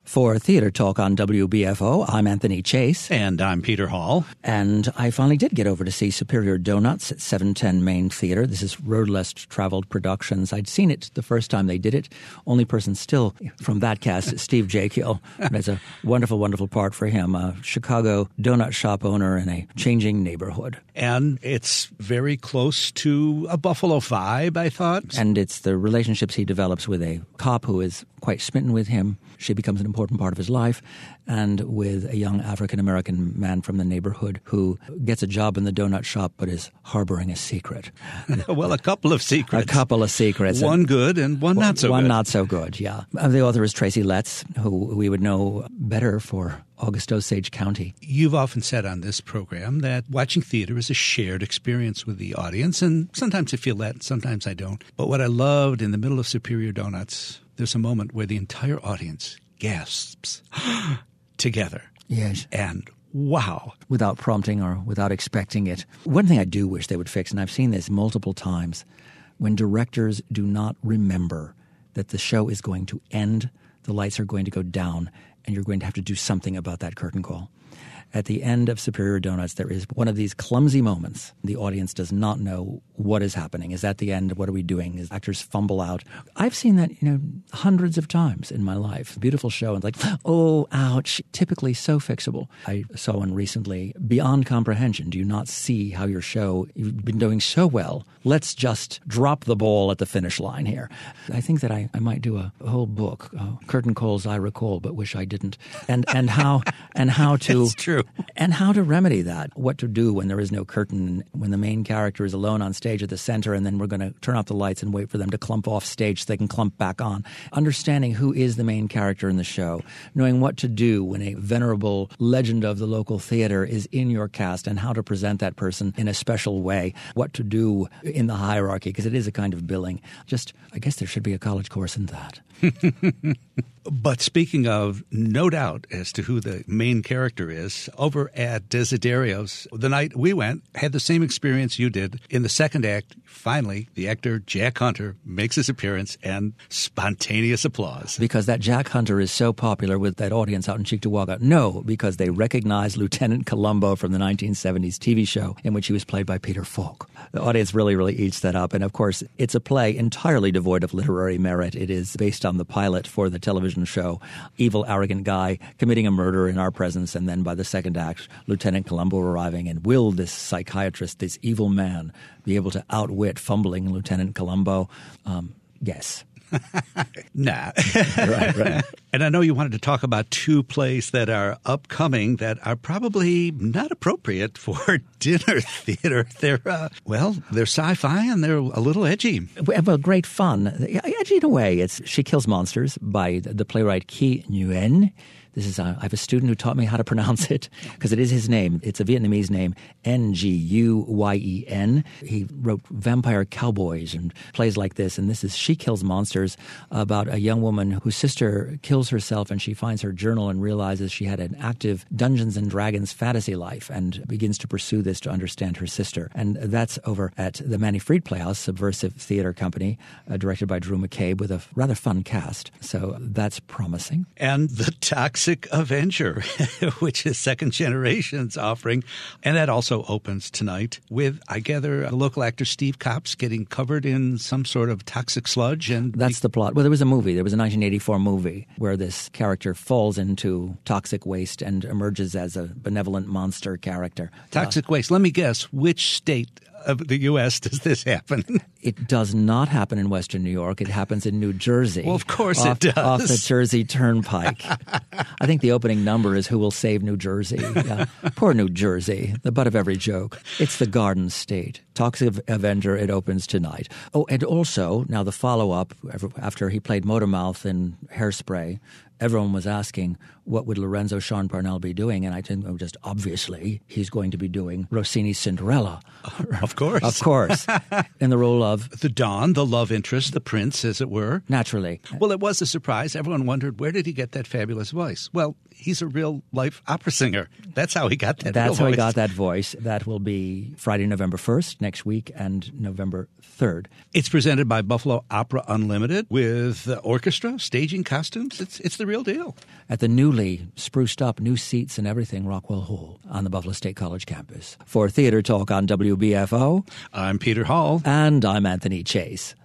For Theater Talk on WBFO, I'm Anthony Chase. And I'm Peter Hall. And I finally did get over to see Superior Donuts at 710 Main Theater. This is Road Less Traveled Productions. I'd seen it the first time they did it. Only person still from that cast is Steve Jekyll. That's a wonderful, wonderful part for him. A Chicago donut shop owner in a changing neighborhood. And it's very close to a Buffalo vibe, I thought. And it's the relationships he develops with a cop who is quite smitten with him. She becomes an important part of his life, and with a young African-American man from the neighborhood who gets a job in the donut shop but is harboring a secret. Well, a couple of secrets. A couple of secrets. One good and one not so good. One not so good, yeah. The author is Tracy Letts, who we would know better for August Osage County. You've often said on this program that watching theater is a shared experience with the audience, and sometimes I feel that, and sometimes I don't. But what I loved in the middle of Superior Donuts, there's a moment where the entire audience gasps together. Yes. And wow. Without prompting or without expecting it. One thing I do wish they would fix, and I've seen this multiple times, when directors do not remember that the show is going to end, the lights are going to go down, and you're going to have to do something about that curtain call. At the end of Superior Donuts, there is one of these clumsy moments. The audience does not know what is happening. Is that the end? What are we doing? As actors fumble out. I've seen that, hundreds of times in my life. Beautiful show. And like, oh, ouch. Typically so fixable. I saw one recently, Beyond Comprehension. Do you not see how your show, you've been doing so well. Let's just drop the ball at the finish line here. I think that I might do a whole book, Curtain Calls I Recall, but wish I didn't. And how to... It's true. And how to remedy that, what to do when there is no curtain, when the main character is alone on stage at the center, and then we're going to turn off the lights and wait for them to clump off stage so they can clump back on. Understanding who is the main character in the show, knowing what to do when a venerable legend of the local theater is in your cast and how to present that person in a special way, what to do in the hierarchy, because it is a kind of billing. I guess there should be a college course in that. But speaking of no doubt as to who the main character is, over at Desiderios, the night we went, had the same experience you did. In the second act, finally, the actor Jack Hunter makes his appearance and spontaneous applause. Because that Jack Hunter is so popular with that audience out in Cheektowaga? No, because they recognize Lieutenant Columbo from the 1970s TV show in which he was played by Peter Falk. The audience really, really eats that up. And of course, it's a play entirely devoid of literary merit. It is based on the pilot for the television show, evil, arrogant guy committing a murder in our presence, and then by the second act, Lieutenant Columbo arriving, and will this psychiatrist, this evil man, be able to outwit fumbling Lieutenant Columbo? Yes. Nah. Right. And I know you wanted to talk about two plays that are upcoming that are probably not appropriate for dinner theater. They're sci-fi and they're a little edgy. Well, great fun. Edgy in a way. It's She Kills Monsters by the playwright Qui Nguyen. I have a student who taught me how to pronounce it because it is his name. It's a Vietnamese name, Nguyen. He wrote Vampire Cowboys and plays like this. And this is She Kills Monsters, about a young woman whose sister kills herself, and she finds her journal and realizes she had an active Dungeons and Dragons fantasy life and begins to pursue this to understand her sister. And that's over at the Manny Freed Playhouse, Subversive Theater Company, directed by Drew McCabe, with a rather fun cast. So that's promising. And The Toxic Avenger, which is Second Generation's offering. And that also opens tonight with, I gather, the local actor Steve Copps getting covered in some sort of toxic sludge. And that's the plot. Well, there was a movie. There was a 1984 movie where this character falls into toxic waste and emerges as a benevolent monster character. Toxic waste. Let me guess, which state of the U.S. does this happen? It does not happen in Western New York. It happens in New Jersey. Well, of course it does. Off the Jersey Turnpike. I think the opening number is Who Will Save New Jersey? Poor New Jersey, the butt of every joke. It's the Garden State. Toxic Avenger, it opens tonight. Oh, and also, now the follow-up, after he played Motormouth in Hairspray, everyone was asking, what would Lorenzo Sean Parnell be doing? And I think just obviously he's going to be doing Rossini's Cinderella. Of course. Of course. In the role of the Don, the love interest, the prince, as it were. Naturally. Well, it was a surprise. Everyone wondered, where did he get that fabulous voice? Well, he's a real-life opera singer. That's how he got that That's voice. how he got that voice. That will be Friday, November 1st, next week, and November 3rd. It's presented by Buffalo Opera Unlimited with orchestra, staging, costumes. It's the real deal. At the newly spruced up, new seats and everything, Rockwell Hall on the Buffalo State College campus. For Theater Talk on WBFO, I'm Peter Hall. And I'm Anthony Chase.